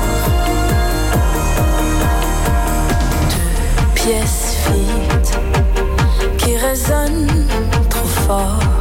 2 pièces vides qui résonnent trop fort.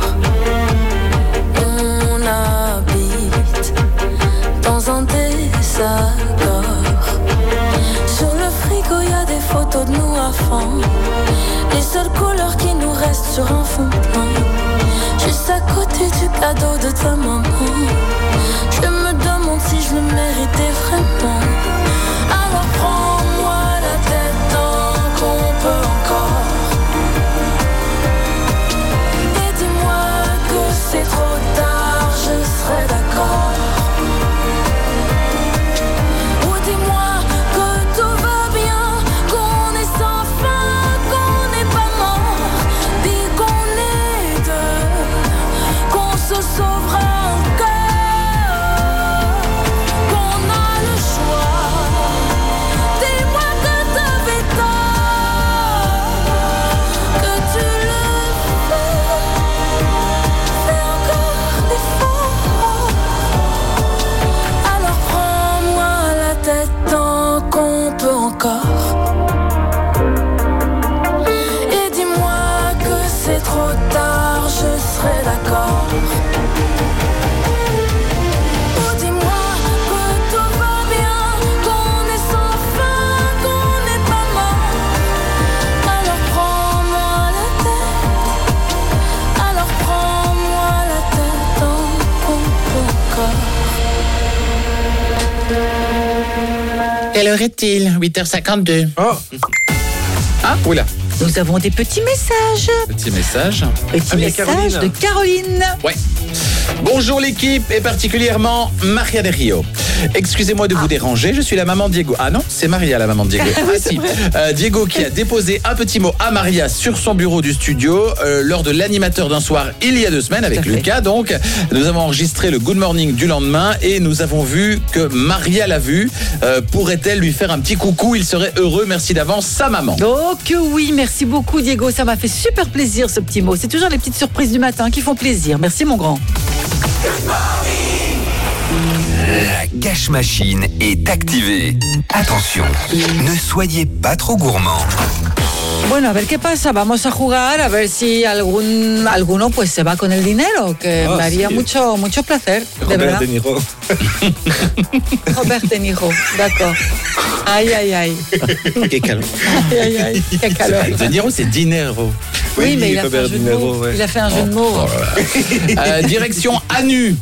On habite dans un désaccord. Sur le frigo y a des photos de nous à fond. Les seules couleurs qui nous restent sur un fond blanc. Juste à côté du cadeau de ta maman. Je me demande si je le méritais vraiment. Alors prends-moi la tête tant qu'on peut encore. Et dis-moi que c'est trop tard, je serai d'accord. Ou dis-moi que tout va bien, qu'on est sans fin, qu'on n'est pas mort. Dis qu'on est deux, qu'on se sauvera encore. Quelle heure est-il? 8h52. Oh. Ah, oula. Nous avons des petits messages. Petit message. Petit message de Caroline. Ouais. Bonjour l'équipe et particulièrement Maria Del Rio. Excusez-moi de vous déranger, je suis la maman Diego. Ah non, c'est Maria la maman Diego. Ah si. Diego qui a déposé un petit mot à Maria sur son bureau du studio lors de l'animateur d'un soir il y a 2 semaines avec Lucas. Donc nous avons enregistré le Good Morning du lendemain et nous avons vu que Maria l'a vu. Pourrait-elle lui faire un petit coucou? Il serait heureux. Merci d'avance, sa maman. Oh que oui, merci beaucoup Diego, ça m'a fait super plaisir ce petit mot. C'est toujours les petites surprises du matin qui font plaisir. Merci mon grand. La gâche machine est activée. Attention, ne soyez pas trop gourmand. Bueno, a ver qué pasa. Vamos a jugar a ver si alguno pues se va con el dinero, que me haría mucho placer, de verdad. Robert De Niro, d'accord. Aïe, aïe, aïe. Quel calme. Aïe, aïe, aïe. Quel calme. De Niro, c'est Dinero. Oui, mais il a fait un jeu de mots. Ouais. Il a fait un jeu de mots. Direction Anu.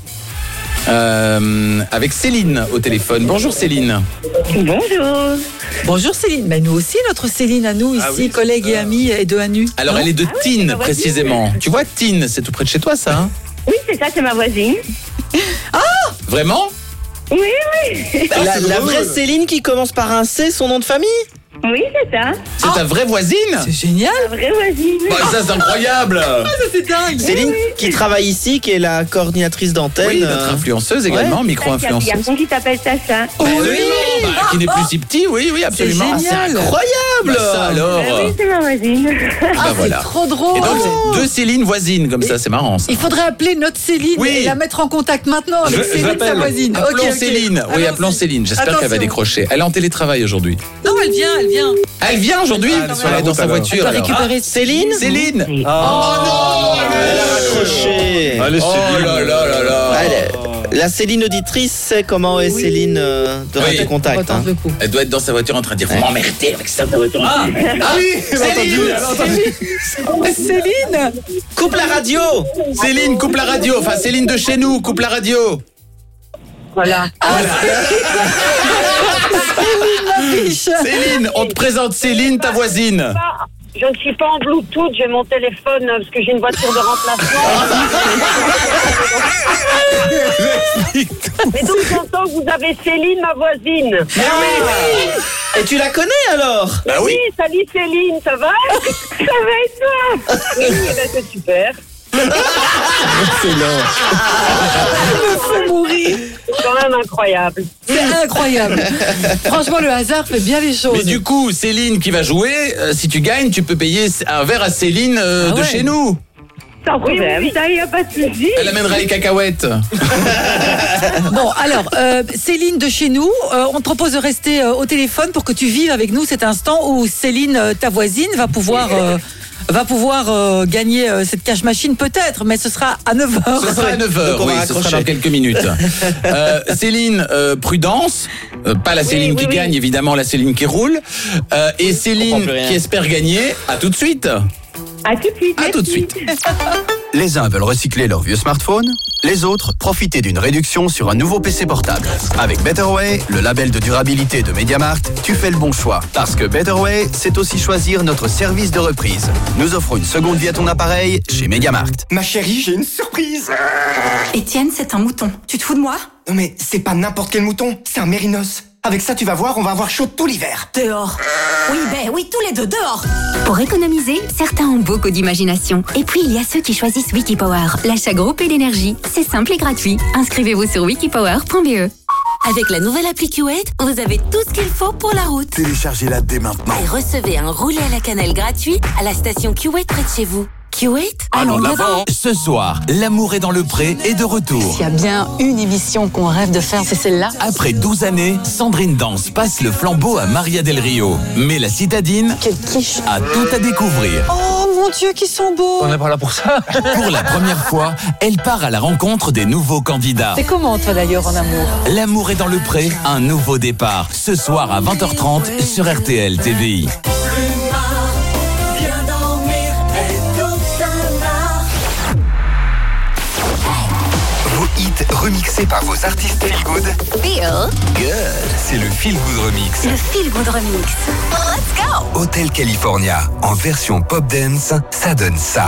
Avec Céline au téléphone. Bonjour Céline. Bonjour. Bonjour Céline. Mais nous aussi, notre Céline à nous, ici, collègue et amie et de Anu. Alors elle est de Tine précisément. Tu vois Tine, c'est tout près de chez toi ça, hein? Oui, c'est ça, c'est ma voisine. Ah! Vraiment? Oui, oui. La vraie Céline qui commence par un C, son nom de famille? Oui, c'est ça. C'est ta vraie voisine? C'est génial. La vraie voisine. Bah, ça c'est incroyable. Ah, ça c'est dingue. Céline qui travaille ici, qui est la coordinatrice d'antenne. Oui, notre influenceuse également, micro-influenceuse. Il y a un garçon qui t'appelle Sacha. Qui n'est plus si petit, oui, absolument. C'est génial. Incroyable. Bah, ça alors. Oui, c'est ma voisine. Ah, voilà. c'est trop drôle. Et donc c'est 2 Céline voisines comme ça, c'est marrant ça. Il faudrait appeler notre Céline et la mettre en contact maintenant avec Céline, sa voisine. Appelons Ok. Céline. Oui, appelons Céline. J'espère qu'elle va décrocher. Elle est en télétravail aujourd'hui. Non, elle vient. Elle vient aujourd'hui? Elle est dans sa voiture. Elle doit récupérer Céline? Céline. Oh non, elle a raccroché. Oh là là là là. La Céline auditrice sait comment est Céline de Radio Contact. Hein. Elle doit être dans sa voiture en train de dire vous m'emmerdez avec ça. Ah oui, Céline. Coupe la radio. Céline, coupe la radio. Enfin Céline de chez nous, coupe la radio. Voilà. Céline, on te présente Céline, ta voisine. Je ne suis pas en Bluetooth, j'ai mon téléphone parce que j'ai une voiture de remplacement. Mais donc j'entends que vous avez Céline, ma voisine. Et tu la connais alors? Bah oui. Salut Céline, ça va? Ça va et toi? Oui, c'est super. Excellent. Il me fait mourir. C'est quand même incroyable. C'est incroyable. Franchement, le hasard fait bien les choses. Mais du coup, Céline qui va jouer, si tu gagnes, tu peux payer un verre à Céline de chez nous. Sans problème, ça y a pas de souci. Elle amènera les cacahuètes. Bon, alors, Céline de chez nous, on te propose de rester au téléphone pour que tu vives avec nous cet instant où Céline, ta voisine, va pouvoir gagner cette cash machine peut-être, mais ce sera à 9h. Ce sera à 9h, oui, ce sera dans quelques minutes. Céline, prudence, pas la Céline qui gagne, évidemment la Céline qui roule, et Céline qui espère gagner, à tout de suite. À tout de suite. À tout de suite. Les uns veulent recycler leur vieux smartphone, les autres profiter d'une réduction sur un nouveau PC portable. Avec Betterway, le label de durabilité de MediaMarkt, tu fais le bon choix. Parce que Betterway, c'est aussi choisir notre service de reprise. Nous offrons une seconde vie à ton appareil chez MediaMarkt. Ma chérie, j'ai une surprise. Étienne, c'est un mouton. Tu te fous de moi? Non mais c'est pas n'importe quel mouton, c'est un mérinos. Avec ça, tu vas voir, on va avoir chaud tout l'hiver. Dehors. Oui, tous les deux, dehors. Pour économiser, certains ont beaucoup d'imagination. Et puis, il y a ceux qui choisissent Wikipower, l'achat groupé d'énergie. C'est simple et gratuit. Inscrivez-vous sur wikipower.be. Avec la nouvelle appli Q8, vous avez tout ce qu'il faut pour la route. Téléchargez-la dès maintenant. Et recevez un roulé à la cannelle gratuit à la station Q8 près de chez vous. Q8, allons de l'avant. Ce soir, L'amour est dans le pré est de retour. S'il y a bien une émission qu'on rêve de faire, c'est celle-là. Après 12 années, Sandrine Danse passe le flambeau à Maria Del Rio. Mais la citadine a tout à découvrir. Oh mon Dieu, qu'ils sont beaux. On n'est pas là pour ça. Pour la première fois, elle part à la rencontre des nouveaux candidats. C'est comment toi d'ailleurs en amour? L'amour est dans le pré, un nouveau départ. Ce soir à 20h30 sur RTL TVI. Vos hits remixés mixé par vos artistes Feel Good. Feel Good. C'est le Feel Good Remix. le Feel Good Remix. Let's go. Hotel California, en version pop dance, ça donne ça.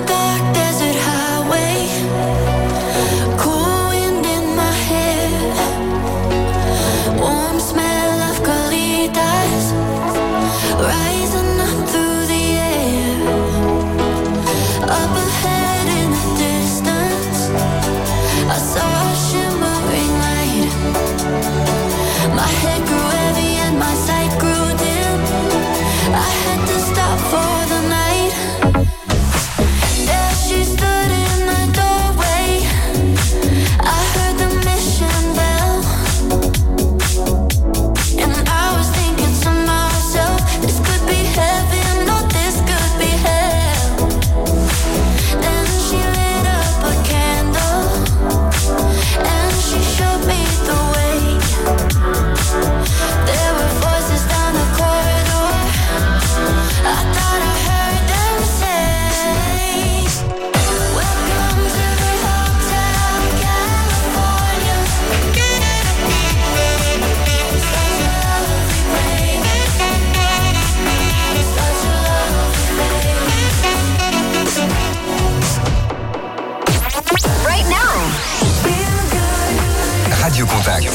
Radio Contact.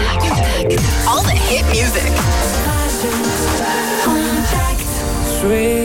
All the hit music. Sweet